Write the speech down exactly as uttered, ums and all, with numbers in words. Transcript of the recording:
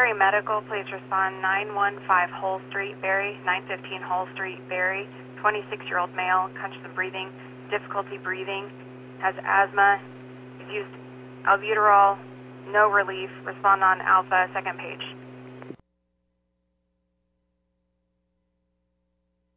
Berry Medical, please respond nine one five Hull Street, Berry, nine fifteen Hull Street, Berry, twenty-six-year-old male, conscious of breathing, difficulty breathing, has asthma, he's used albuterol, no relief, respond on Alpha, second page.